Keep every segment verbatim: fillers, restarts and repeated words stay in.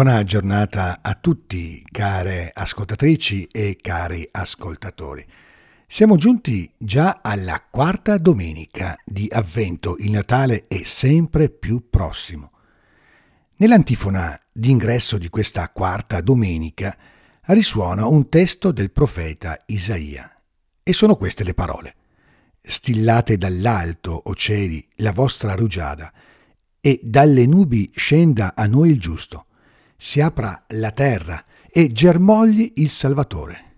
Buona giornata a tutti, care ascoltatrici e cari ascoltatori. Siamo giunti già alla quarta domenica di Avvento, il Natale è sempre più prossimo. Nell'antifona d'ingresso di questa quarta domenica risuona un testo del profeta Isaia e sono queste le parole: «Stillate dall'alto, o cieli, la vostra rugiada, e dalle nubi scenda a noi il giusto. Si apra la terra e germogli il Salvatore».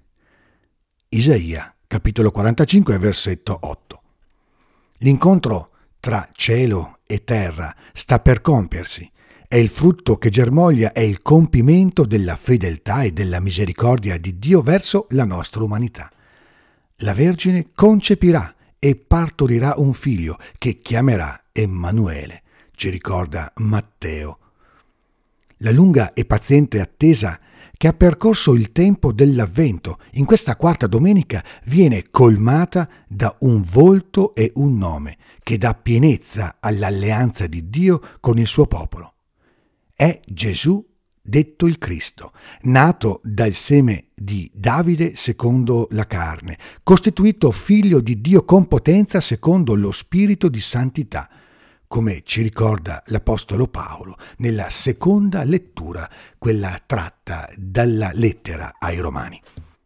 Isaia, capitolo quarantacinque, versetto otto. L'incontro tra cielo e terra sta per compiersi e il frutto che germoglia è il compimento della fedeltà e della misericordia di Dio verso la nostra umanità. La Vergine concepirà e partorirà un figlio che chiamerà Emanuele, ci ricorda Matteo. La lunga e paziente attesa che ha percorso il tempo dell'Avvento in questa quarta domenica viene colmata da un volto e un nome che dà pienezza all'alleanza di Dio con il suo popolo. È Gesù, detto il Cristo, nato dal seme di Davide secondo la carne, costituito figlio di Dio con potenza secondo lo spirito di santità, come ci ricorda l'Apostolo Paolo nella seconda lettura, quella tratta dalla lettera ai Romani.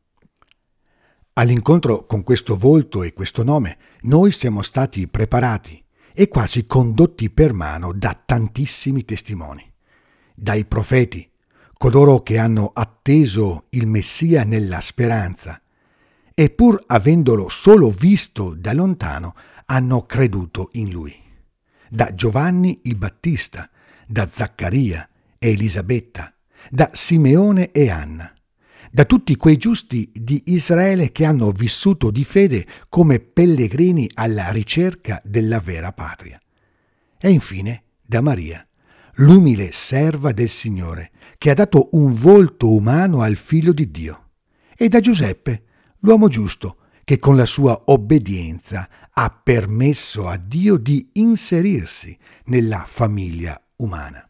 All'incontro con questo volto e questo nome noi siamo stati preparati e quasi condotti per mano da tantissimi testimoni, dai profeti, coloro che hanno atteso il Messia nella speranza e pur avendolo solo visto da lontano hanno creduto in lui, da Giovanni il Battista, da Zaccaria e Elisabetta, da Simeone e Anna, da tutti quei giusti di Israele che hanno vissuto di fede come pellegrini alla ricerca della vera patria. E infine da Maria, l'umile serva del Signore, che ha dato un volto umano al Figlio di Dio, e da Giuseppe, l'uomo giusto, che con la sua obbedienza ha permesso a Dio di inserirsi nella famiglia umana.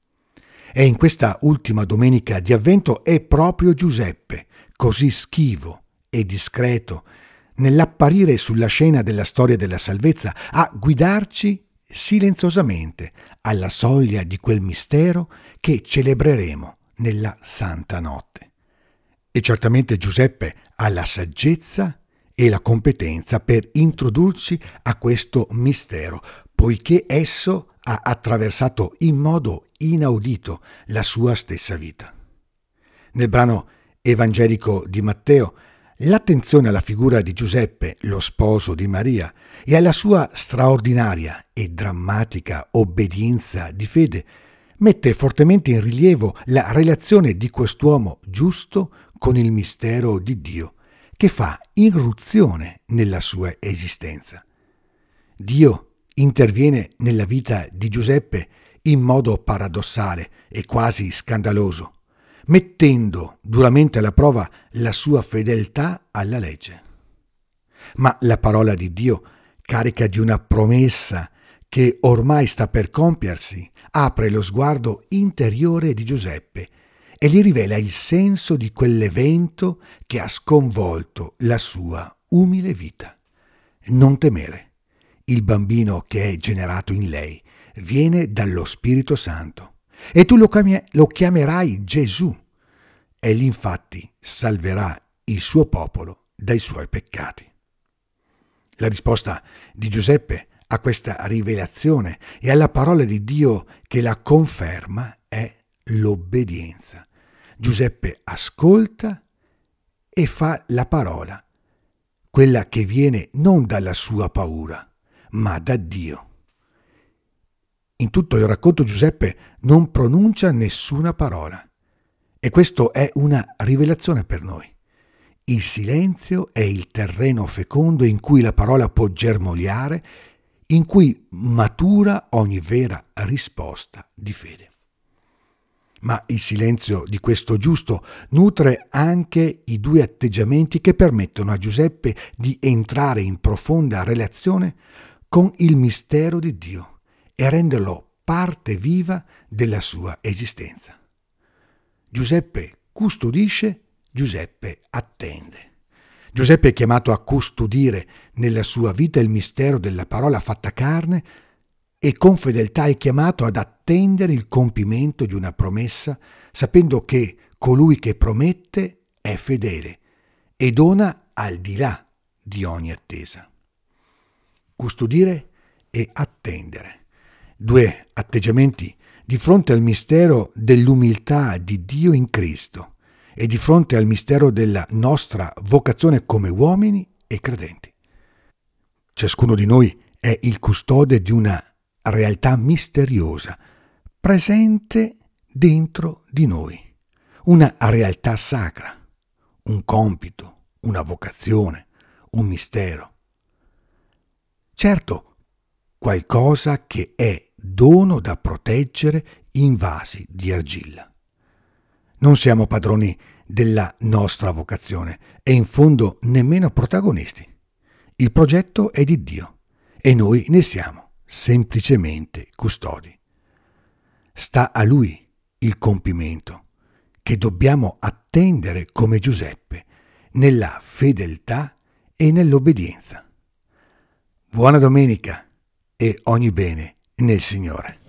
E in questa ultima domenica di Avvento è proprio Giuseppe, così schivo e discreto, nell'apparire sulla scena della storia della salvezza, a guidarci silenziosamente alla soglia di quel mistero che celebreremo nella Santa Notte. E certamente Giuseppe ha la saggezza e la competenza per introdurci a questo mistero, poiché esso ha attraversato in modo inaudito la sua stessa vita. Nel brano evangelico di Matteo, l'attenzione alla figura di Giuseppe, lo sposo di Maria, e alla sua straordinaria e drammatica obbedienza di fede mette fortemente in rilievo la relazione di quest'uomo giusto con il mistero di Dio, che fa irruzione nella sua esistenza. Dio interviene nella vita di Giuseppe in modo paradossale e quasi scandaloso, mettendo duramente alla prova la sua fedeltà alla legge. Ma la parola di Dio, carica di una promessa che ormai sta per compiersi, apre lo sguardo interiore di Giuseppe e gli rivela il senso di quell'evento che ha sconvolto la sua umile vita. Non temere, il bambino che è generato in lei viene dallo Spirito Santo e tu lo, chiam- lo chiamerai Gesù. Egli infatti salverà il suo popolo dai suoi peccati. La risposta di Giuseppe a questa rivelazione e alla parola di Dio che la conferma è l'obbedienza. Giuseppe ascolta e fa la parola, quella che viene non dalla sua paura, ma da Dio. In tutto il racconto Giuseppe non pronuncia nessuna parola, e questo è una rivelazione per noi. Il silenzio è il terreno fecondo in cui la parola può germogliare, in cui matura ogni vera risposta di fede. Ma il silenzio di questo giusto nutre anche i due atteggiamenti che permettono a Giuseppe di entrare in profonda relazione con il mistero di Dio e renderlo parte viva della sua esistenza. Giuseppe custodisce, Giuseppe attende. Giuseppe è chiamato a custodire nella sua vita il mistero della parola fatta carne e con fedeltà è chiamato ad attendere il compimento di una promessa, sapendo che colui che promette è fedele e dona al di là di ogni attesa. Custodire e attendere. Due atteggiamenti di fronte al mistero dell'umiltà di Dio in Cristo e di fronte al mistero della nostra vocazione come uomini e credenti. Ciascuno di noi è il custode di una realtà misteriosa, presente dentro di noi, una realtà sacra, un compito, una vocazione, un mistero. Certo, qualcosa che è dono da proteggere in vasi di argilla. Non siamo padroni della nostra vocazione e in fondo nemmeno protagonisti. Il progetto è di Dio e noi ne siamo semplicemente custodi. Sta a Lui il compimento, che dobbiamo attendere come Giuseppe, nella fedeltà e nell'obbedienza. Buona domenica e ogni bene nel Signore.